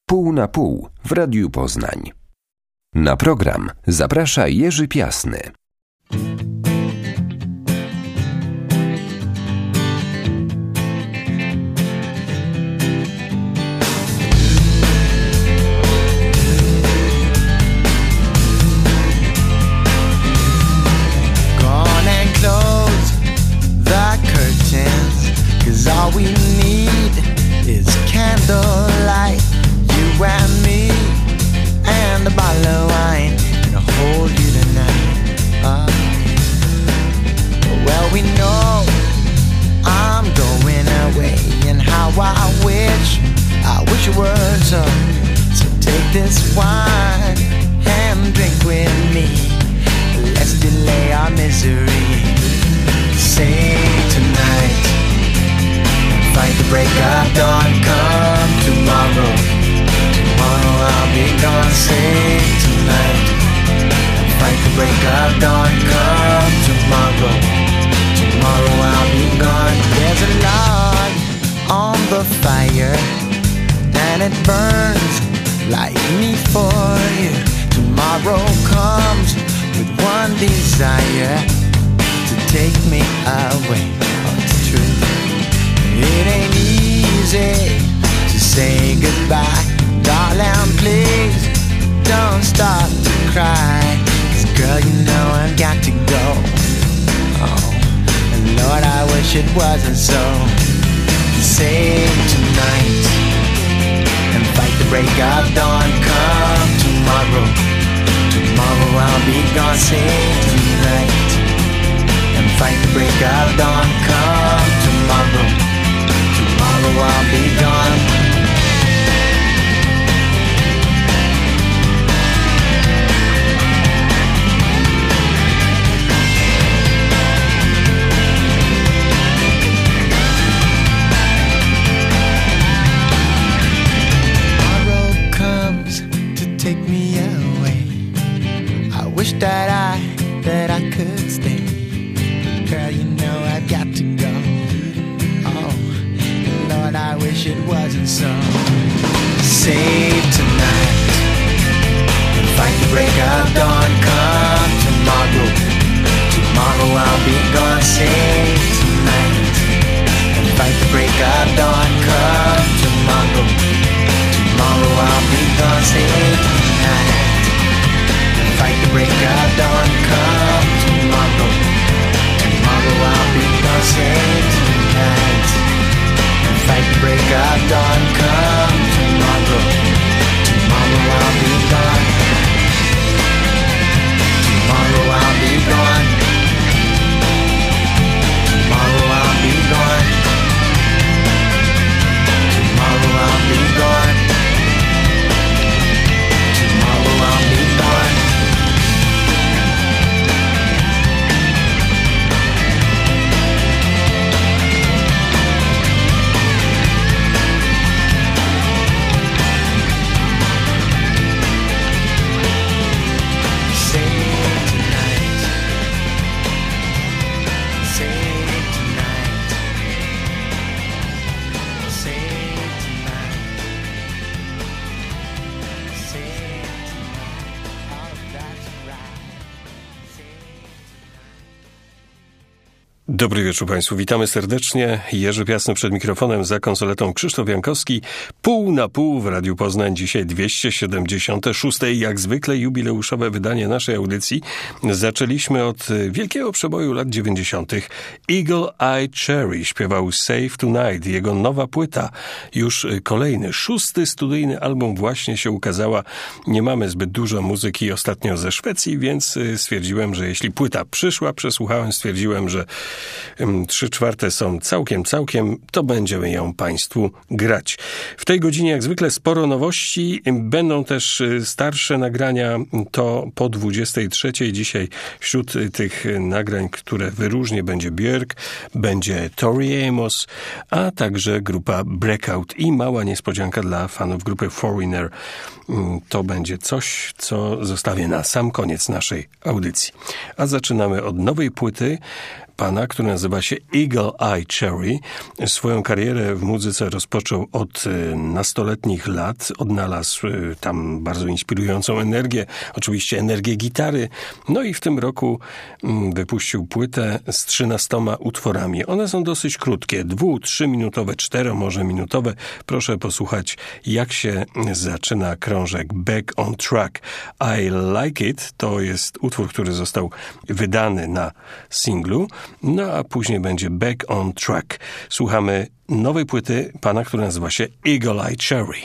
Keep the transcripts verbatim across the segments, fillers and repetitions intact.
Pół na pół w Radiu Poznań. Na program zaprasza Jerzy Piasny. All we need is candlelight, you and me, and a bottle of wine, and I'll hold you tonight. Uh, well, we know I'm going away, and how I wish, I wish it were so. So take this wine and drink with me. Let's delay our misery. Say tonight, fight the break of dawn, come tomorrow. Tomorrow I'll be gone, say tonight. Fight the break of dawn, come tomorrow. Tomorrow I'll be gone. There's a log on the fire, and it burns like me for you. Tomorrow comes with one desire, to take me away. Oh, it's true. It ain't easy to say goodbye. Darling, please don't stop to cry. 'Cause girl, you know I've got to go. Oh, and Lord, I wish it wasn't so. Save tonight and fight the break of dawn. Come tomorrow. Tomorrow I'll be gone. Save tonight and fight the break of dawn. Come tomorrow. Tomorrow I'll be gone. Tomorrow comes to take me away. I wish that I, that I could stay. Girl, you know I've got to go. Lord, I wish it wasn't so. Save tonight and fight the break of dawn. Come tomorrow. Tomorrow I'll be gone. Save tonight and fight the break of dawn. Come tomorrow. Tomorrow I'll be gone. Save tonight and fight the break of dawn. Come tomorrow. Tomorrow I'll be gone. Save tonight. Fight the break of dawn, come tomorrow. Tomorrow I'll be gone. Tomorrow I'll be gone. Tomorrow I'll be gone. Tomorrow I'll be gone. Tomorrow I'll be gone. Dobry wieczór Państwu, witamy serdecznie. Jerzy Piasny przed mikrofonem, za konsoletą Krzysztof Jankowski. Pół na pół w Radiu Poznań. Dzisiaj dwieście siedemdziesiąte szóste, jak zwykle jubileuszowe wydanie naszej audycji. Zaczęliśmy od wielkiego przeboju lat dziewięćdziesiątych. Eagle Eye Cherry śpiewał Save Tonight. Jego nowa płyta, już kolejny, szósty studyjny album właśnie się ukazała. Nie mamy zbyt dużo muzyki ostatnio ze Szwecji, więc stwierdziłem, że jeśli płyta przyszła, przesłuchałem, stwierdziłem, że trzy czwarte są całkiem, całkiem, to będziemy ją Państwu grać. W tej godzinie jak zwykle sporo nowości. Będą też starsze nagrania, to po dwudziestej trzeciej. Dzisiaj wśród tych nagrań, które wyróżnię, będzie Björk, będzie Tori Amos, a także grupa Breakout i mała niespodzianka dla fanów grupy Foreigner. To będzie coś, co zostawię na sam koniec naszej audycji. A zaczynamy od nowej płyty. pana, który nazywa się Eagle Eye Cherry. Swoją karierę w muzyce rozpoczął od nastoletnich lat. Odnalazł tam bardzo inspirującą energię, oczywiście energię gitary. No i w tym roku wypuścił płytę z trzynastoma utworami. One są dosyć krótkie, dwu, trzyminutowe, cztero, może minutowe. Proszę posłuchać, jak się zaczyna krążek Back on Track. I Like It to jest utwór, który został wydany na singlu, no a później będzie Back on Track. Słuchamy nowej płyty pana, który nazywa się Eagle Eye Cherry.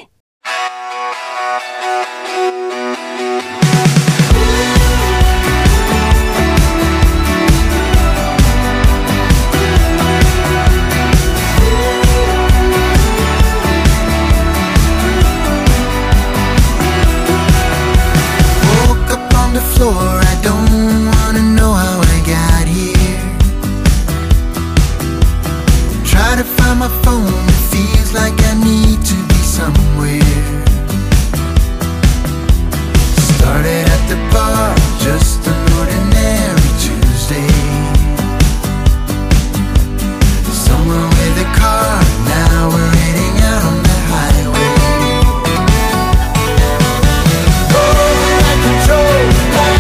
I don't wanna know how I got here. Try to find my phone, it feels like I need to be somewhere. Started at the bar, just an ordinary Tuesday. Someone with a car, now we're heading out on the highway. Oh, I control.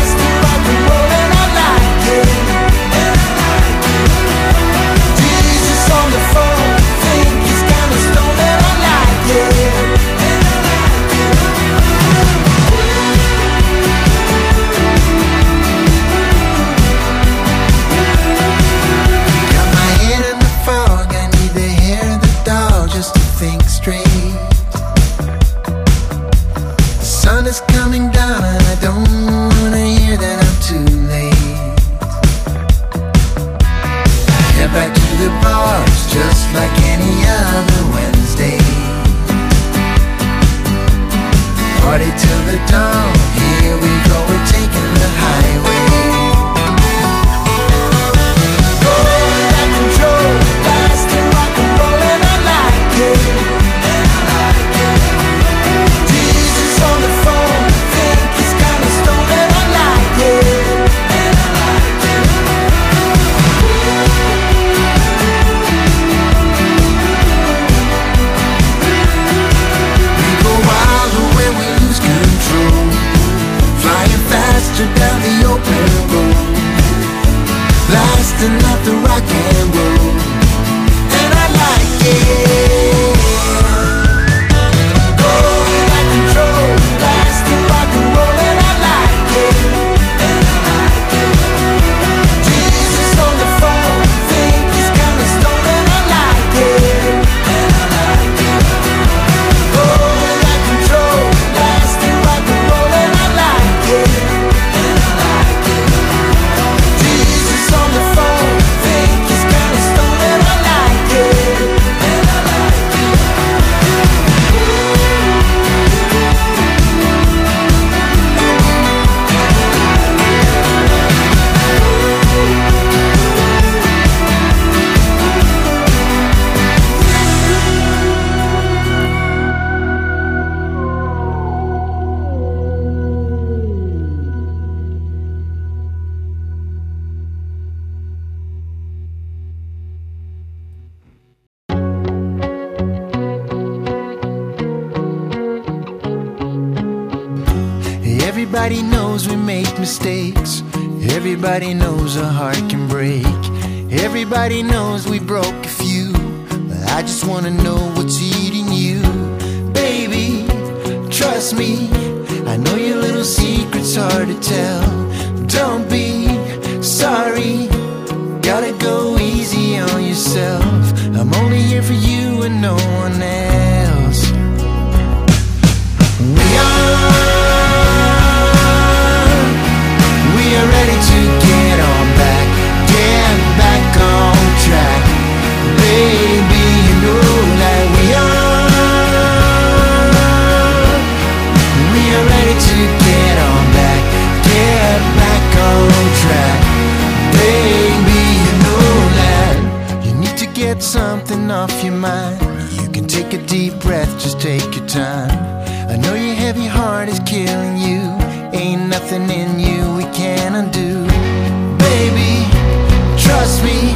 Everybody knows we make mistakes. Everybody knows a heart can break. Everybody knows we broke a few. But I just wanna know what's eating you. Baby, trust me, I know your little secret's hard to tell. Don't be sorry, gotta go easy on yourself. I'm only here for you and no one else. We are We are ready to get on back, get back on track. Baby, you know that we are We are ready to get on back, get back on track. Baby, you know that you need to get something off your mind. You can take a deep breath, just take your time. I know your heavy heart is killing you. Ain't nothing in you we can undo. Baby, trust me,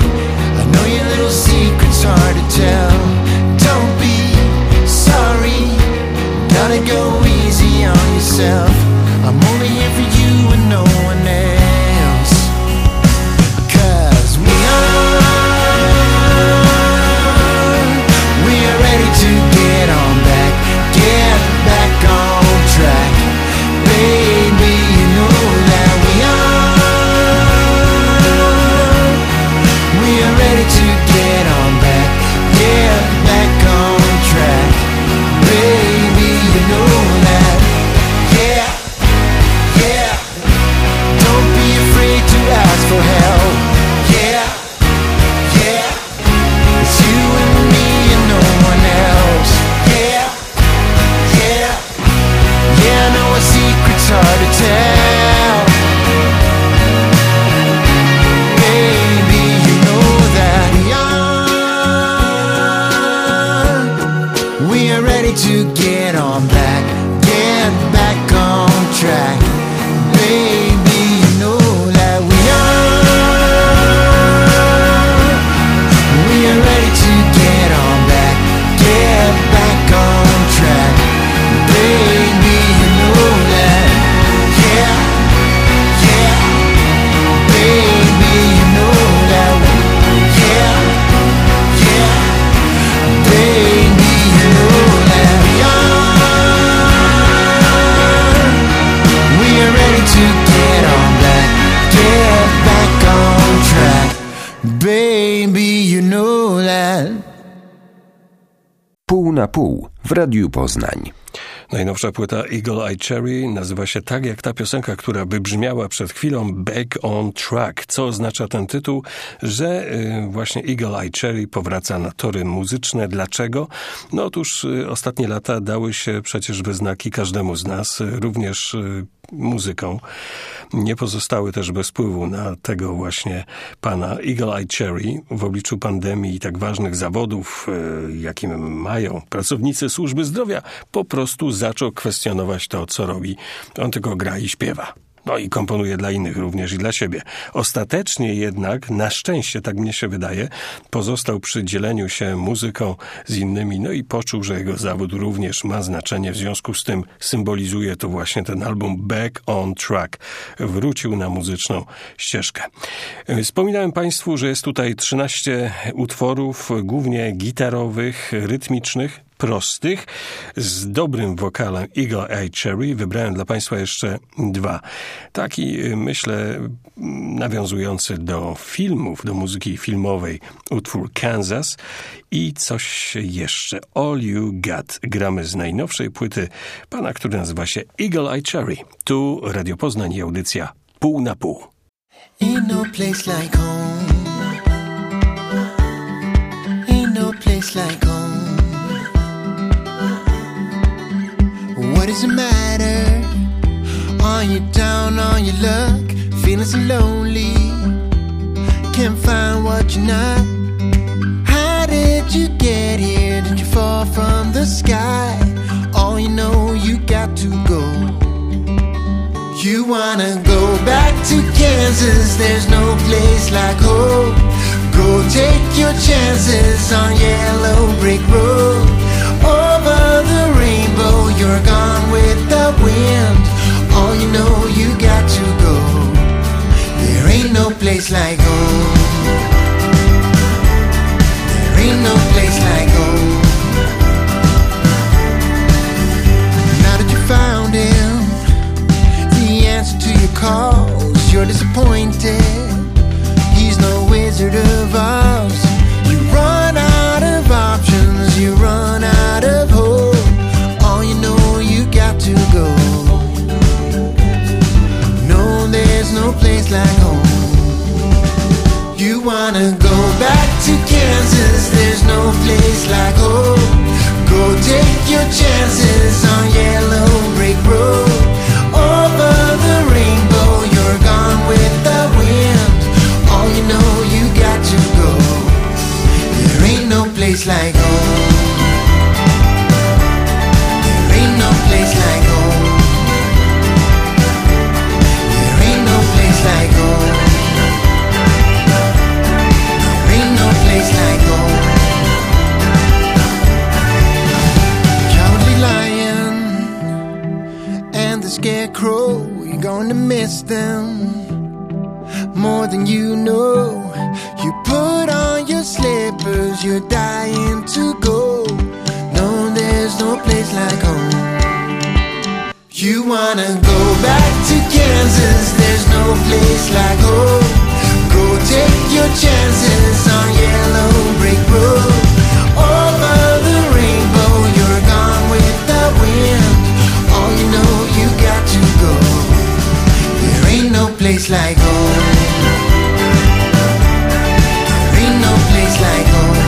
on yourself. I'm only here for you and no one else. 'Cause we are, we are ready to get on back, get back on track. Baby, you know that we are, we are ready to get on back, get back on track. Baby, you know that, yeah, yeah. Don't be afraid to ask for help, yeah, yeah. It's you and me and no one else, yeah, yeah. Yeah, I know a secret's hard to tell. Baby, you know that we are, we are ready to get on back, get back on track. Baby, you know that we are, we are ready to get on back, get back on track. Baby, you know that, yeah, yeah. Baby, you know that, yeah, yeah. Baby, you know that we are, we are ready to get on back, get back on track. Baby, you know that. Pół na pół w Radiu Poznań. Najnowsza płyta Eagle Eye Cherry nazywa się tak jak ta piosenka, która by brzmiała przed chwilą, Back on Track. Co oznacza ten tytuł? Że y, właśnie Eagle Eye Cherry powraca na tory muzyczne. Dlaczego? No otóż y, ostatnie lata dały się przecież we znaki każdemu z nas, y, również y, muzyką. Nie pozostały też bez wpływu na tego właśnie pana Eagle Eye Cherry w obliczu pandemii i tak ważnych zawodów, y, jakim mają pracownicy służby zdrowia. Po prostu zaczął kwestionować to, co robi. On tylko gra i śpiewa. No i komponuje dla innych również i dla siebie. Ostatecznie jednak, na szczęście, tak mnie się wydaje, pozostał przy dzieleniu się muzyką z innymi, no i poczuł, że jego zawód również ma znaczenie. W związku z tym symbolizuje to właśnie ten album Back on Track. Wrócił na muzyczną ścieżkę. Wspominałem Państwu, że jest tutaj trzynaście utworów, głównie gitarowych, rytmicznych, prostych, z dobrym wokalem Eagle Eye Cherry. Wybrałem dla Państwa jeszcze dwa. Taki, myślę, nawiązujący do filmów, do muzyki filmowej utwór Kansas i coś jeszcze. All You Got. Gramy z najnowszej płyty pana, który nazywa się Eagle Eye Cherry. Tu Radio Poznań i audycja Pół na Pół. Ain't no place like home. Ain't no place like home. What does it matter? Are you down on your luck? Feeling so lonely, can't find what you're not. How did you get here? Did you fall from the sky? All you know, you got to go. You wanna go back to Kansas, there's no place like home. Go take your chances on Yellow Brick Road. Over the rainbow, you're gone with the wind. All you know, you got to go. There ain't no place like home. There ain't no place like home. Now that you found him, the answer to your calls, you're disappointed. He's no Wizard of Oz. You run out of options, you run out of hope. All you know, you got to go. No, there's no place like home. You wanna go back to Kansas, there's no place like home. Go take your chances on Yellow Brick Road. Over the rainbow, you're gone with the wind. All you know, you got to go. There ain't no place like home. There ain't no place like home. There ain't no place like home. There ain't no place like home. Cowardly lion, the scarecrow, you're going to miss them more than you know. You put on your slippers, you're dying to go. No, there's no place like home. You wanna go back to Kansas, there's no place like home. Go take your chances on Yellow Brick Road. Over the rainbow, you're gone with the wind. Oh, you know you got to go. There ain't no place like home. There ain't no place like home.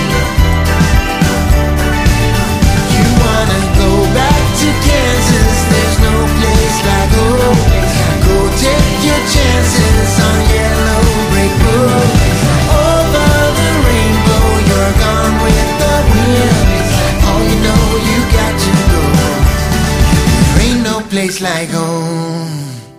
You wanna go back to Kansas, there's no place like home. Go take your chances on Yellow Brick Road. Over the rainbow, you're gone with the wind. Oh, you know you got to go. There ain't no place like home.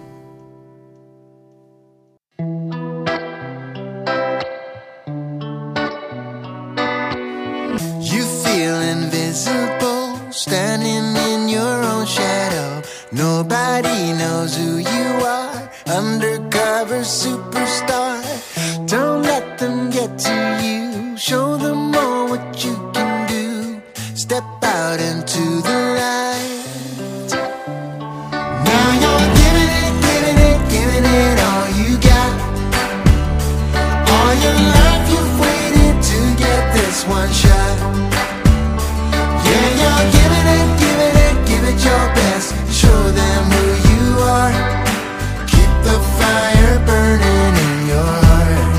You feel invisible, standing in your own shadow. Nobody knows who you are, undercover superstar. Don't let them get to you, show them all what you can do. Step out into the light. Now you're giving it, giving it, giving it all you got. All your life you've waited to get this one shot. Yeah, you're giving it, giving it, give it your best. Show them who you are. Keep the fire burning in your heart.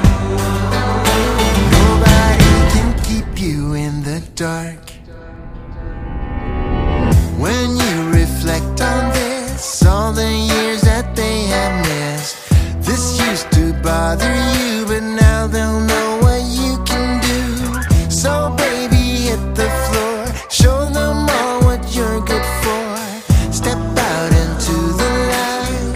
Nobody can keep you in the dark. When you reflect on this, all the years that they have missed, this used to bother you, but now they'll know what you can do. So baby, hit the floor, show them all what you're good for. Step out into the light.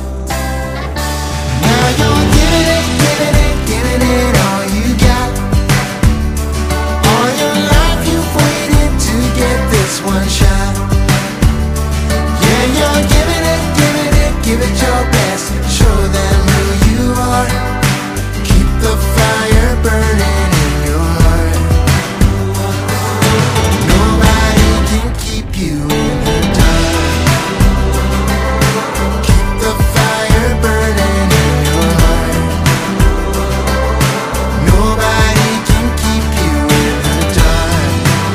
Now you're giving it, giving it, giving it all you got. All your life you've waited to get this one shot. Yeah, you're giving it, giving it, give it your best. Show them who you are. Keep the fire burning in your heart. Nobody can keep you in the dark. Keep the fire burning in your heart. Nobody can keep you in the dark.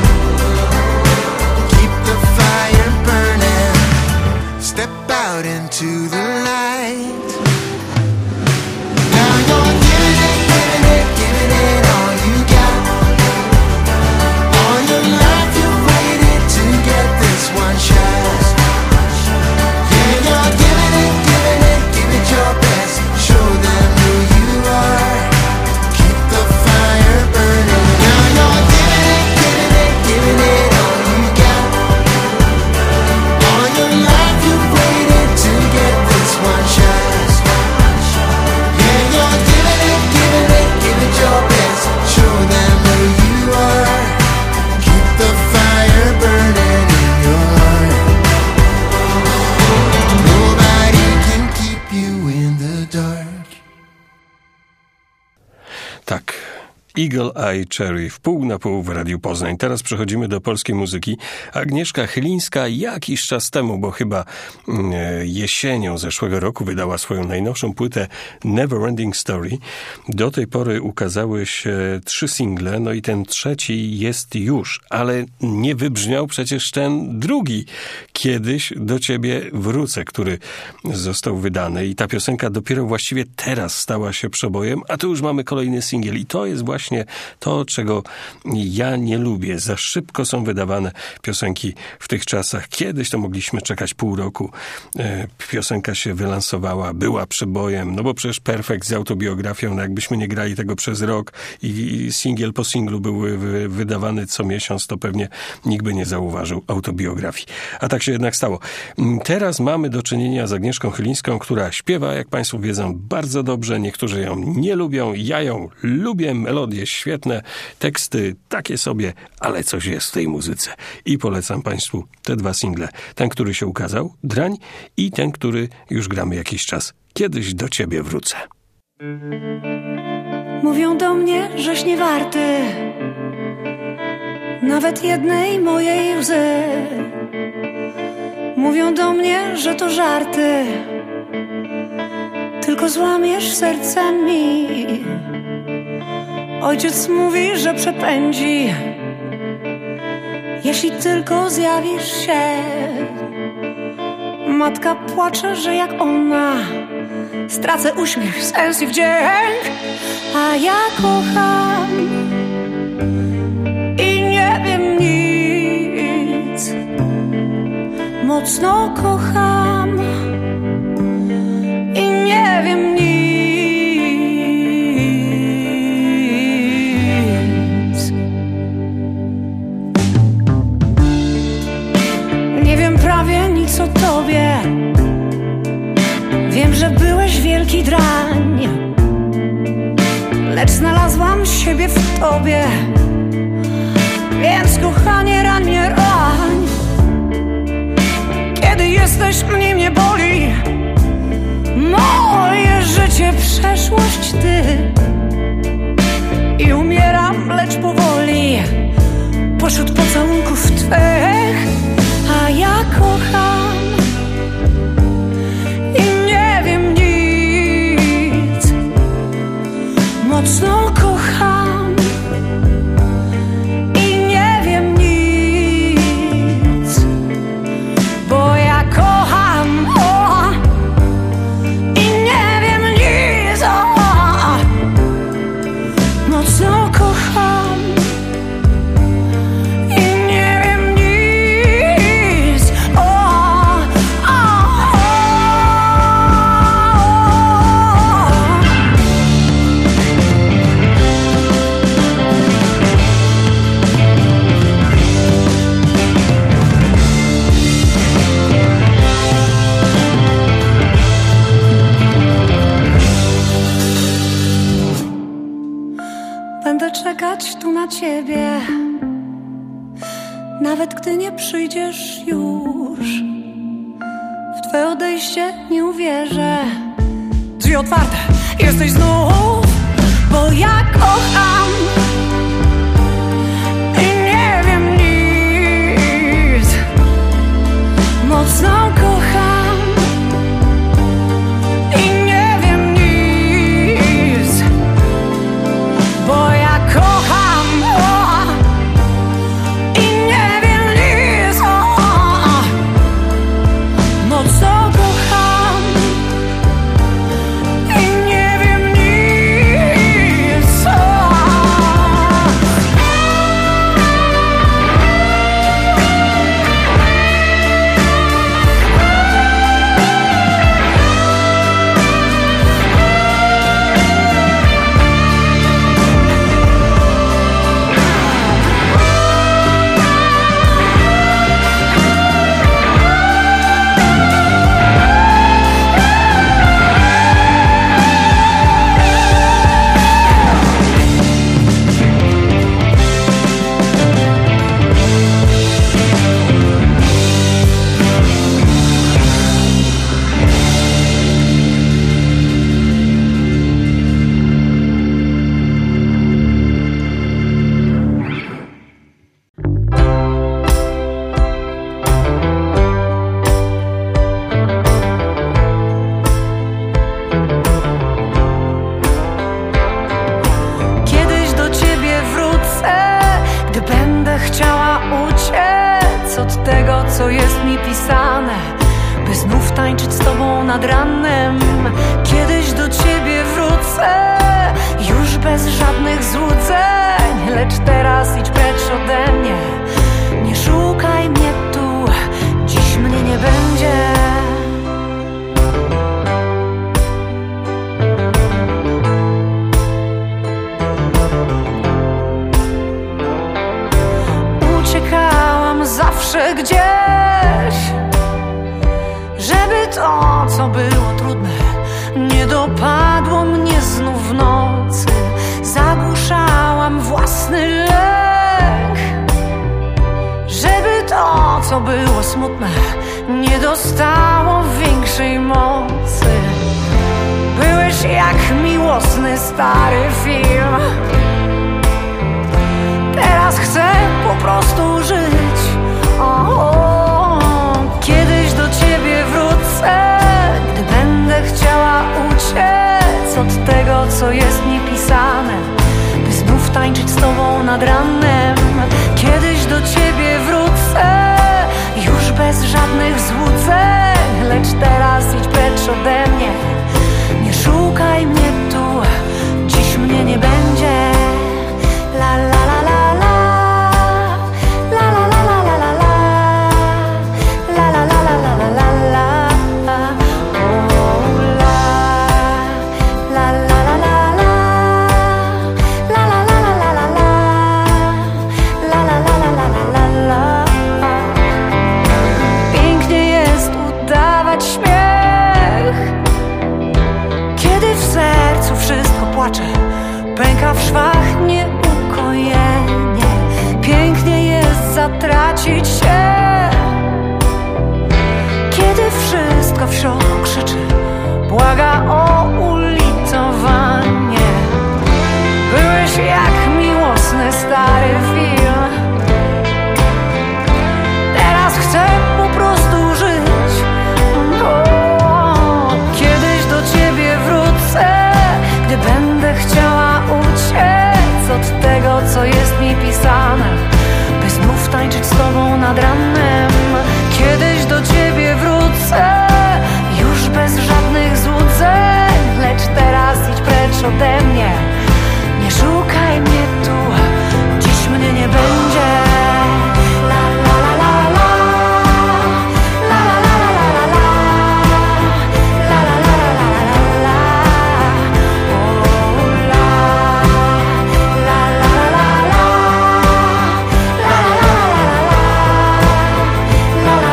Keep the fire burning. Step out into the light. Now you're giving it, giving it, giving it all you got. All your life you've waited to get this one shot. Yeah, you're giving it, giving it, give it your best. Show them who you are. Keep the fire burning. Now you're giving it, giving it, giving it all you got. All your life you've waited to get this one shot. Yeah, you're giving it, giving it, give it your best. Show them who you are. Keep the fire burning in your heart. Nobody can keep you in the dark. Tak. Eagle Eye Cherry w pół na pół w Radiu Poznań. Teraz przechodzimy do polskiej muzyki. Agnieszka Chylińska jakiś czas temu, bo chyba mm, jesienią zeszłego roku wydała swoją najnowszą płytę Neverending Story. Do tej pory ukazały się trzy single, no i ten trzeci jest już, ale nie wybrzmiał przecież ten drugi. Kiedyś do ciebie wrócę, który został wydany i ta piosenka dopiero właściwie teraz stała się przebojem, a tu już mamy kolejny singiel i to jest właśnie to, czego ja nie lubię. Za szybko są wydawane piosenki w tych czasach. Kiedyś to mogliśmy czekać pół roku. E, piosenka się wylansowała, była przebojem, no bo przecież Perfekt z autobiografią, no jakbyśmy nie grali tego przez rok i, i singiel po singlu był wy, wydawany co miesiąc, to pewnie nikt by nie zauważył autobiografii. A tak się jednak stało. Teraz mamy do czynienia z Agnieszką Chylińską, która śpiewa, jak państwo wiedzą, bardzo dobrze. Niektórzy ją nie lubią. Ja ją lubię. Melodię melodie świetne, teksty takie sobie, ale coś jest w tej muzyce. I polecam Państwu te dwa single. Ten, który się ukazał, Drań, i ten, który już gramy jakiś czas. Kiedyś do Ciebie wrócę. Mówią do mnie, żeś nie warty nawet jednej mojej łzy. Mówią do mnie, że to żarty, tylko złamiesz serce mi. Ojciec mówi, że przepędzi, jeśli tylko zjawisz się. Matka płacze, że jak ona stracę uśmiech, sens i wdzięk. A ja kocham i nie wiem nic. Mocno kocham i nie wiem nic. Nie wiem prawie nic o tobie. Wiem, że byłeś wielki drań, lecz znalazłam siebie w tobie. Więc kochanie, rań mnie, rań. Kiedy jesteś, mnie nie boli. Moje życie, przeszłość ty. I umieram, lecz powoli, pośród pocałunków twych. A ja kocham i nie wiem nic. Mocno kocham i nie wiem nic. Bo ja kocham, o, i nie wiem nic, o. Mocno kocham i nie wiem nic, o, o, o. Będę czekać tu na ciebie, nawet gdy nie przyjdziesz już. W twoje odejście nie uwierzę. Drzwi otwarte, jesteś znów. Bo ja kocham i nie wiem nic. Mocno kocham i nie wiem nic. Bo ja kocham, o, i nie wiem nic, o. Mocno kocham i nie wiem nic, o. Kiedyś do ciebie wrócę, gdy będę chciała uciec od tego, co jest mi pisane, by znów tańczyć z tobą nad ranem. Kiedyś do ciebie wrócę, już bez żadnych złudzeń, lecz teraz idź precz ode mnie. Nie szukaj mnie tu, dziś mnie nie będzie. Uciekałam zawsze gdzieś, żeby to, co było trudne, nie dopadło mnie znów w nocy. Zagłuszało dostało większej mocy. Byłeś jak miłosny stary film. Teraz chcę po prostu żyć. O, kiedyś do ciebie wrócę, gdy będę chciała uciec od tego, co jest mi pisane, by znów tańczyć z tobą nad ranem. Kiedyś do ciebie wrócę, już bez żadnych złudzeń, lecz teraz idź precz ode mnie. Nie szukaj mnie tu, dziś mnie nie będzie. La la la la la, la la la la la la la, la la la la la la la, oh la, la la la la la, la la la la la la la, la la la la la la la. Pięknie jest udawać śmiech, kiedy w sercu wszystko płacze, pęka w szwach nieukojenie. Pięknie jest zatracić się, kiedy wszystko w środku krzyczy, błaga o ulitowanie. Byłeś jak miłosny stary film. Teraz chcę po prostu żyć. O, kiedyś do ciebie wrócę, gdy będę chciała uciec od tego, co jest mi pisane, by znów tańczyć z tobą nad ranem. Kiedyś do ciebie wrócę, już bez żadnych złudzeń, lecz teraz idź precz ode mnie. Nie szukaj mnie tu, dziś mnie nie będzie. La la la la la, la la la la la la, la la la la la la la, oh la, la la la la la, la la la la la la, la la la la la la la, oh la, la la la la la, la la la la la la, la la la la la la la,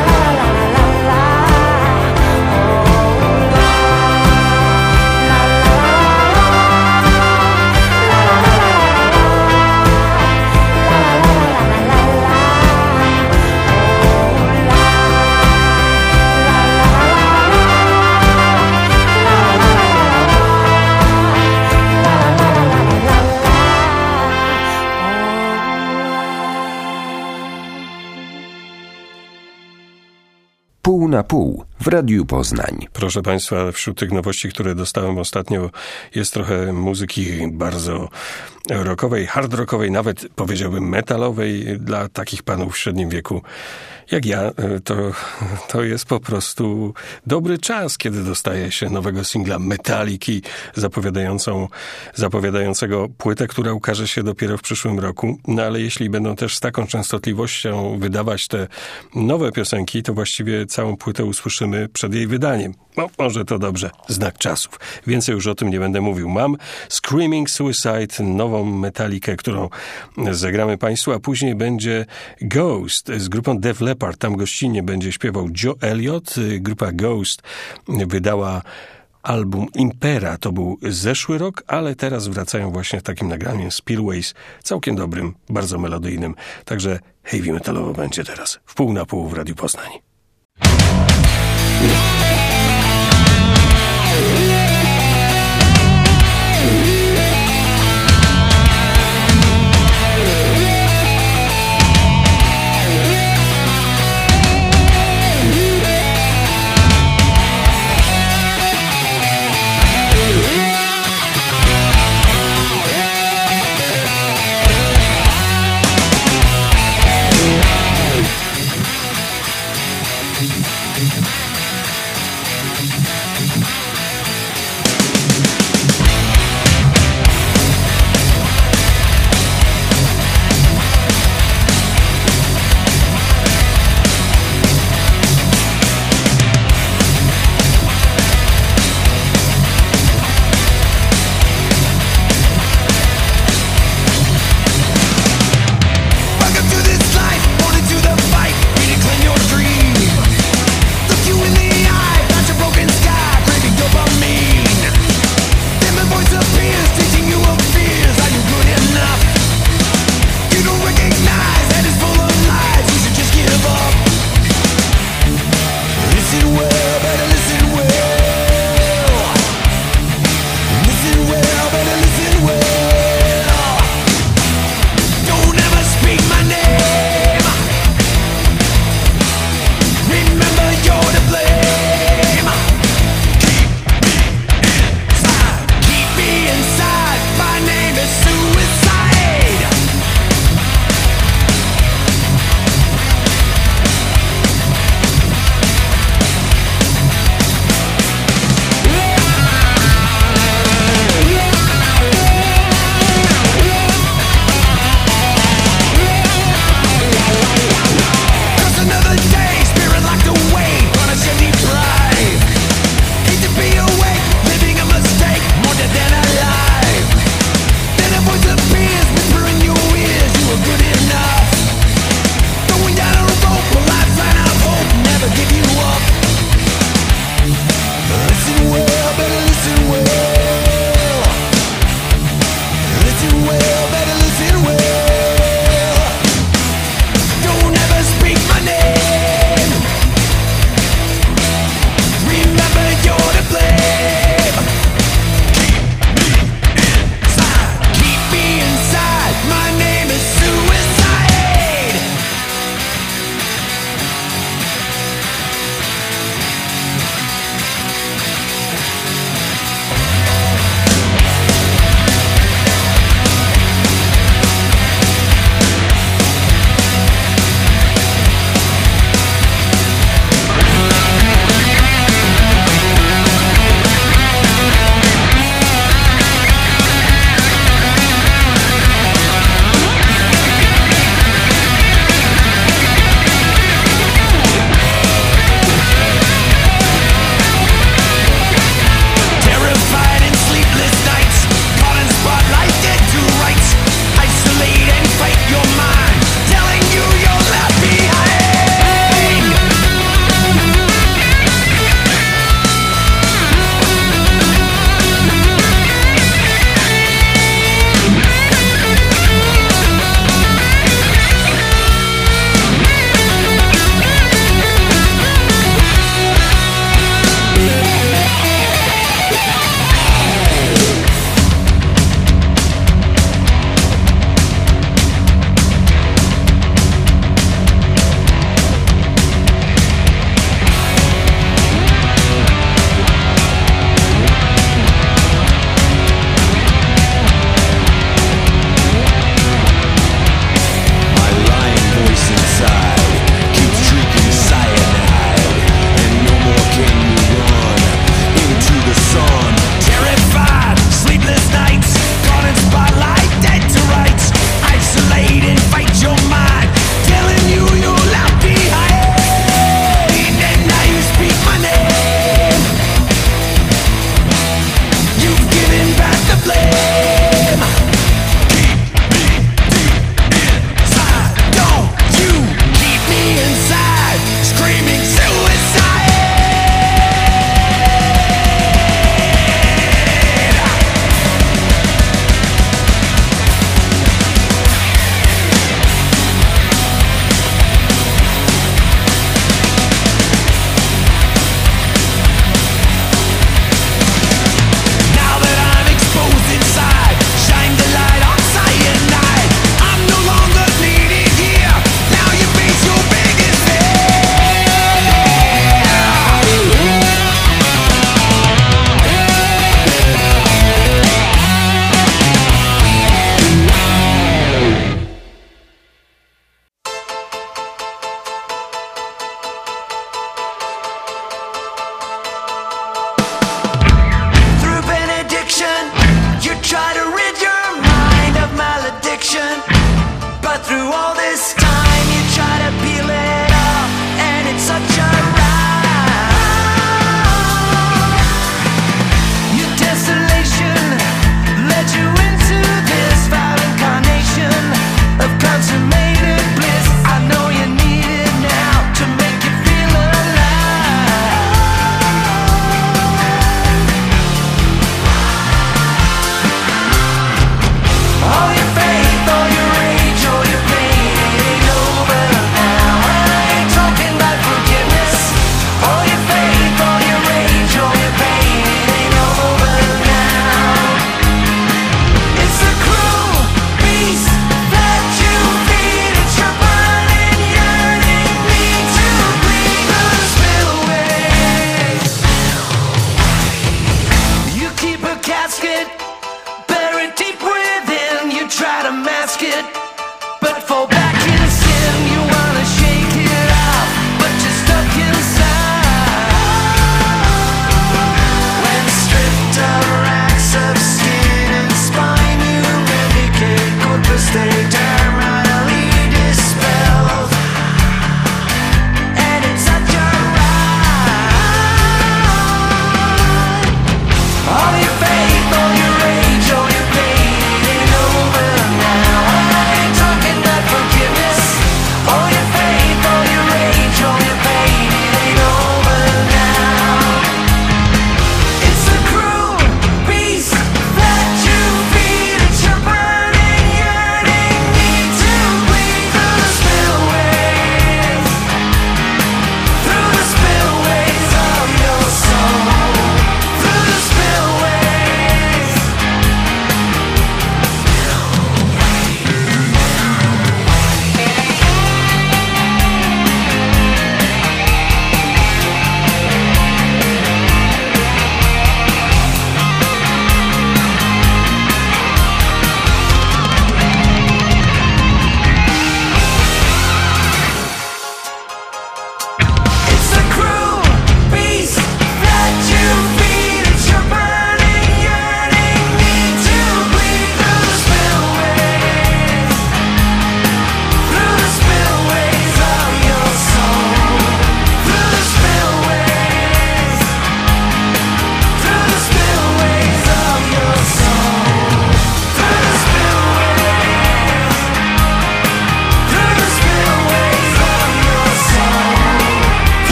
Pół na pół w Radiu Poznań. Proszę Państwa, wśród tych nowości, które dostałem ostatnio, jest trochę muzyki bardzo rockowej, hard rockowej, nawet powiedziałbym metalowej dla takich panów w średnim wieku jak ja. To, to jest po prostu dobry czas, kiedy dostaje się nowego singla Metaliki zapowiadającą, zapowiadającego płytę, która ukaże się dopiero w przyszłym roku. No ale jeśli będą też z taką częstotliwością wydawać te nowe piosenki, to właściwie całą płytę usłyszymy przed jej wydaniem. No, może to dobrze, znak czasów. Więcej już o tym nie będę mówił. Mam Screaming Suicide, nową Metalikę, którą zagramy Państwu, a później będzie Ghost z grupą Def Leppard. Tam gościnnie będzie śpiewał Joe Elliott. Grupa Ghost wydała album Impera, to był zeszły rok, ale teraz wracają właśnie w takim nagraniem Spillways, całkiem dobrym, bardzo melodyjnym. Także heavy metalowo będzie teraz w pół na pół w Radiu Poznań.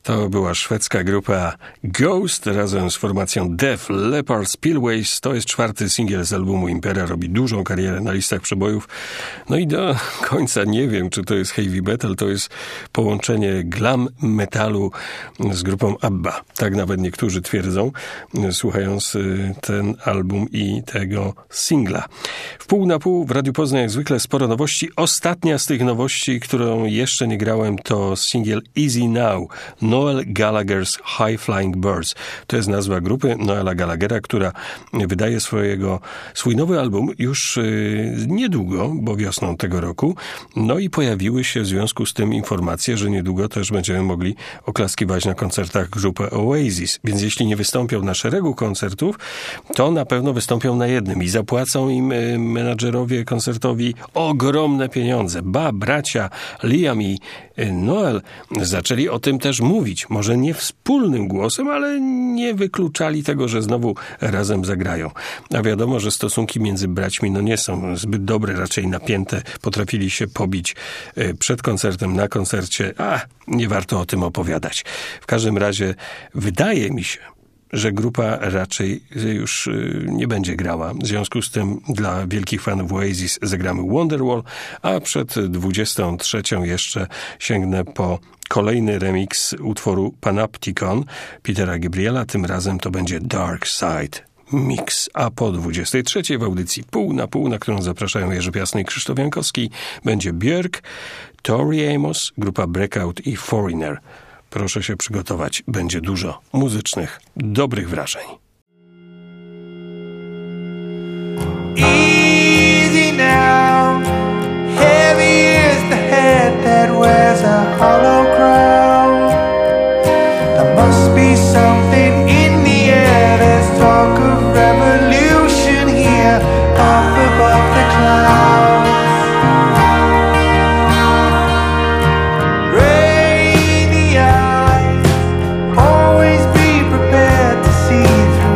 To była szwedzka grupa Ghost razem z formacją Def Leppard Spillways. To jest czwarty singiel z albumu Impera. Robi dużą karierę na listach przebojów. No i do końca nie wiem, czy to jest heavy metal. To jest połączenie glam metalu z grupą ABBA. Tak nawet niektórzy twierdzą, słuchając ten album i tego singla. W pół na pół w Radiu Poznań jak zwykle sporo nowości. Ostatnia z tych nowości, którą jeszcze nie grałem, to singiel Easy Now. Noel Gallagher's High Flying Birds. To jest nazwa grupy Noela Gallaghera, która wydaje swojego, swój nowy album już yy, niedługo, bo wiosną tego roku. No i pojawiły się w związku z tym informacje, że niedługo też będziemy mogli oklaskiwać na koncertach grupę Oasis. Więc jeśli nie wystąpią na szeregu koncertów, to na pewno wystąpią na jednym i zapłacą im yy, menadżerowie koncertowi ogromne pieniądze. Ba, bracia Liam i yy, Noel zaczęli o tym też mówić. Może nie wspólnym głosem, ale nie wykluczali tego, że znowu razem zagrają. A wiadomo, że stosunki między braćmi no nie są zbyt dobre, raczej napięte. Potrafili się pobić przed koncertem, na koncercie. A, nie warto o tym opowiadać. W każdym razie wydaje mi się, że grupa raczej już nie będzie grała. W związku z tym dla wielkich fanów Oasis zagramy Wonderwall, a przed dwudziestą trzecią jeszcze sięgnę po kolejny remix utworu Panopticon Petera Gabriela. Tym razem to będzie Dark Side Mix. A po dwudziestej trzeciej w audycji Pół na Pół, na którą zapraszają Jerzy Piasny i Krzysztof Jankowski, będzie Björk, Tori Amos, grupa Breakout i Foreigner. Proszę się przygotować. Będzie dużo muzycznych, dobrych wrażeń. Easy now, heavy is the head that wears a hollow crown. There must be something in the air. There's talk of revolution here, up above the clouds. Rainy eyes, always be prepared to see through.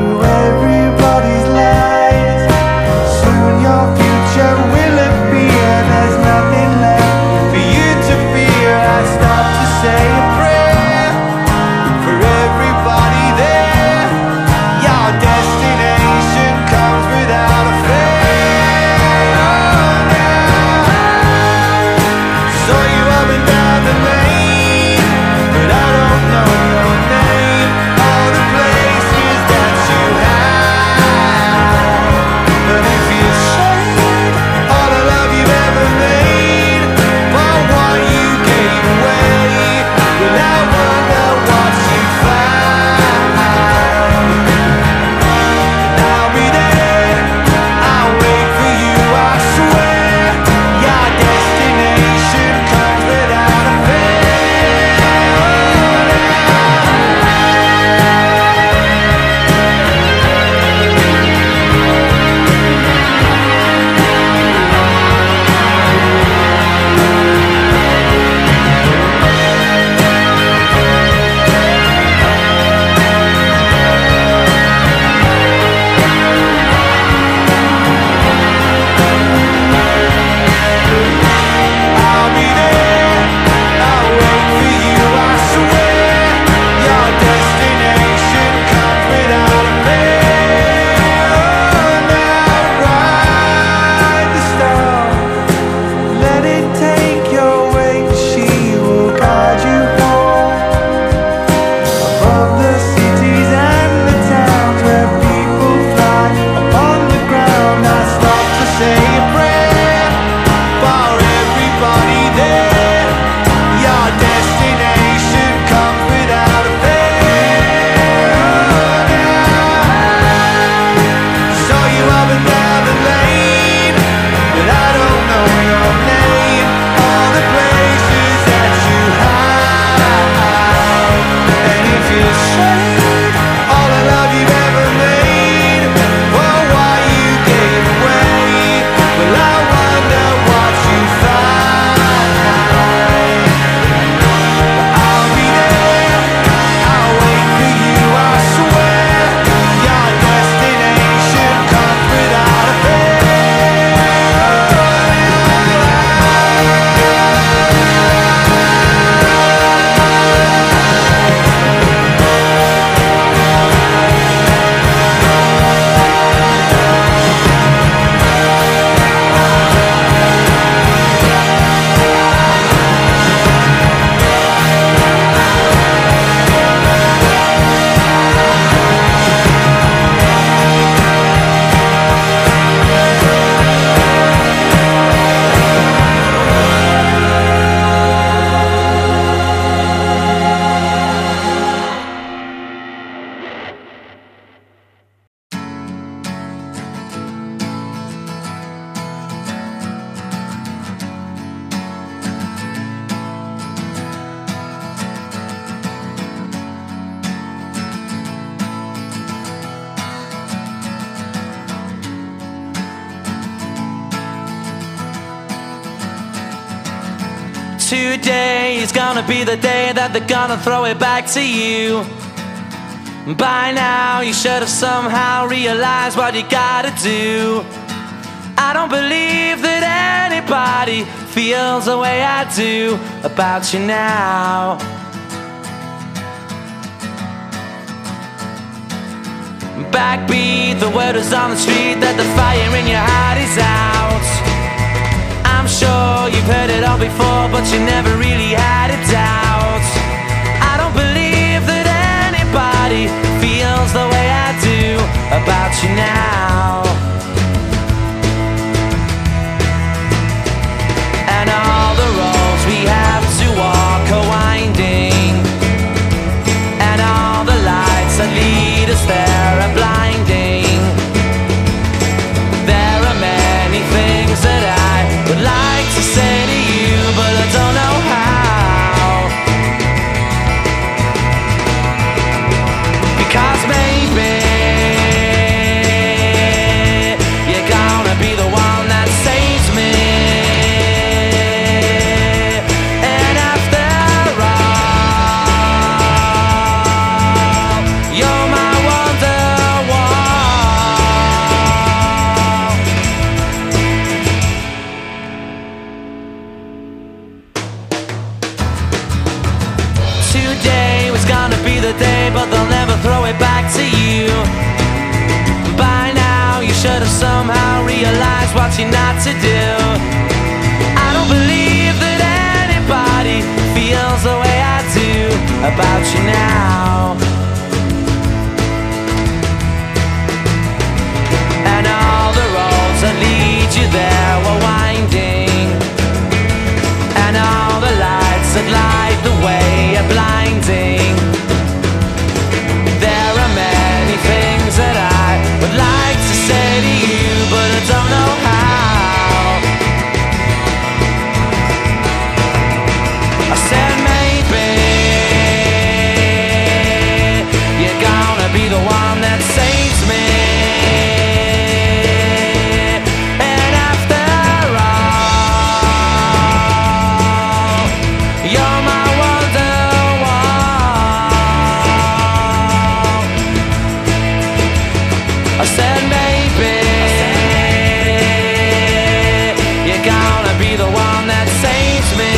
Today is gonna be the day that they're gonna throw it back to you. By now you should have somehow realized what you gotta do. I don't believe that anybody feels the way I do about you now. Backbeat, the word is on the street that the fire in your heart is out. I'm sure you've heard it all before, but you never really had a doubt. I don't believe that anybody feels the way I do about you now. And all the roads we have to walk are winding, and all the lights that lead us there are blinding. There are many things that I would like to say to you, but I don't know how. Because maybe you're gonna be the one that saves me. And after all, you're my Wonderwall. Today was gonna be the day, but they'll never throw it back to you. By now you should have somehow realized what you're not to do. I don't believe that anybody feels the way I do about you now. And all the roads that lead you there were winding, and all the lights that light the way are blinding. There are many things that I would like to say to you, but I don't know how. I said maybe you're gonna be the one that saves me. And after all, you're my Wonderwall. I said maybe you're gonna be the one that saves me.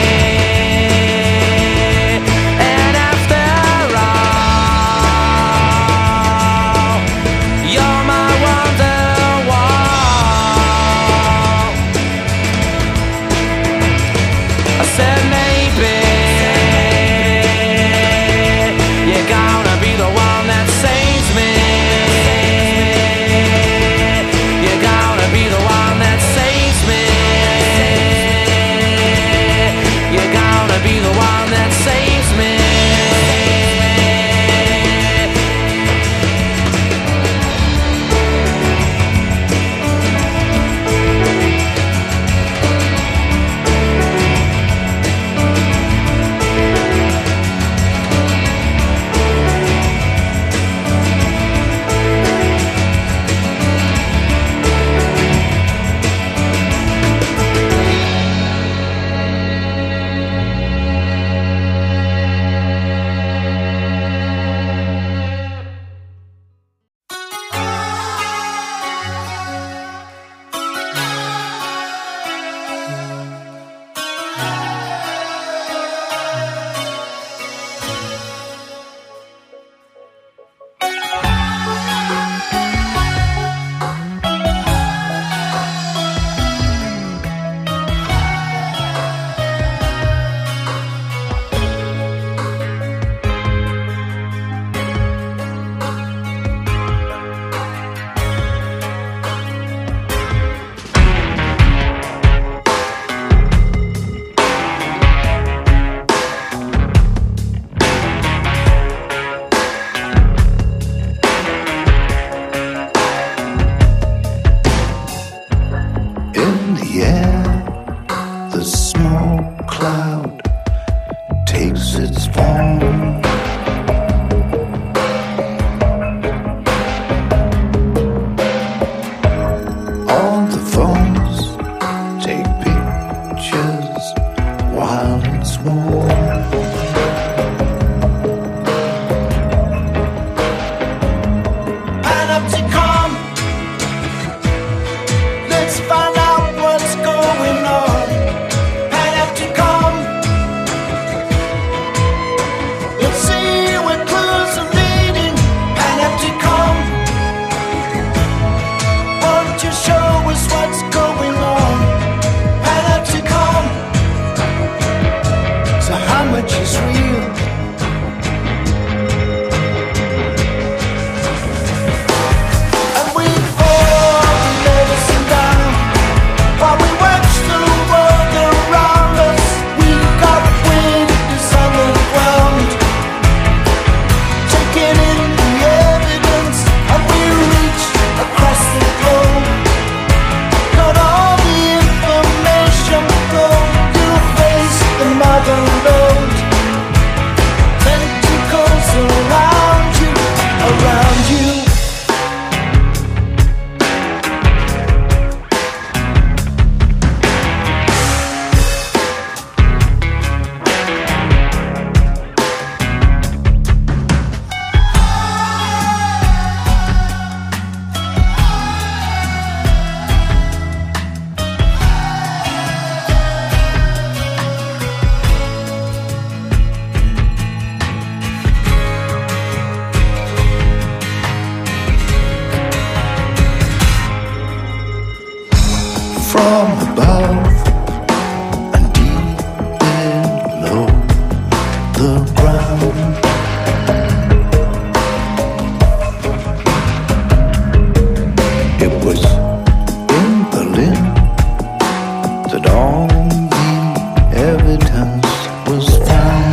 And after all, you're my Wonderwall. I said maybe you're gonna be the one that saves me. You're gonna be the one that saves me. You're gonna be the one that saves me. While from above and deep below the ground. It was in Berlin that all the evidence was found.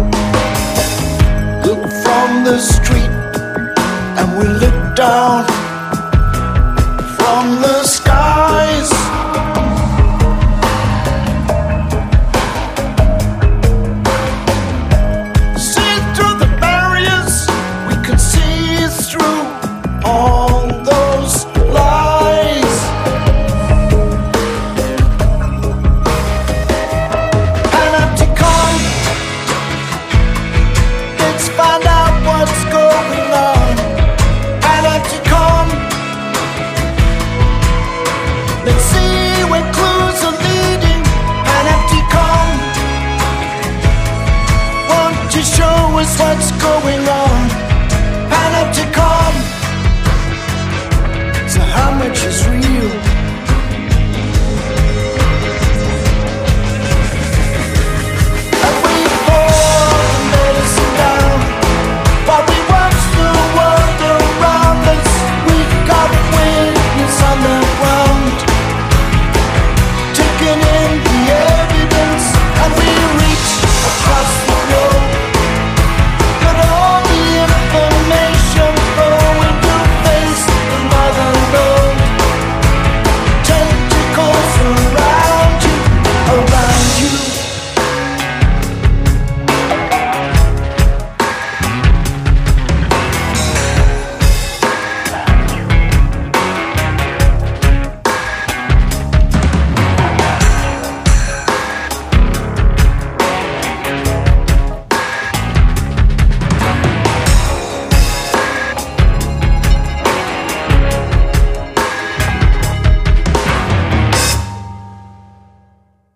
Look from the street and we looked down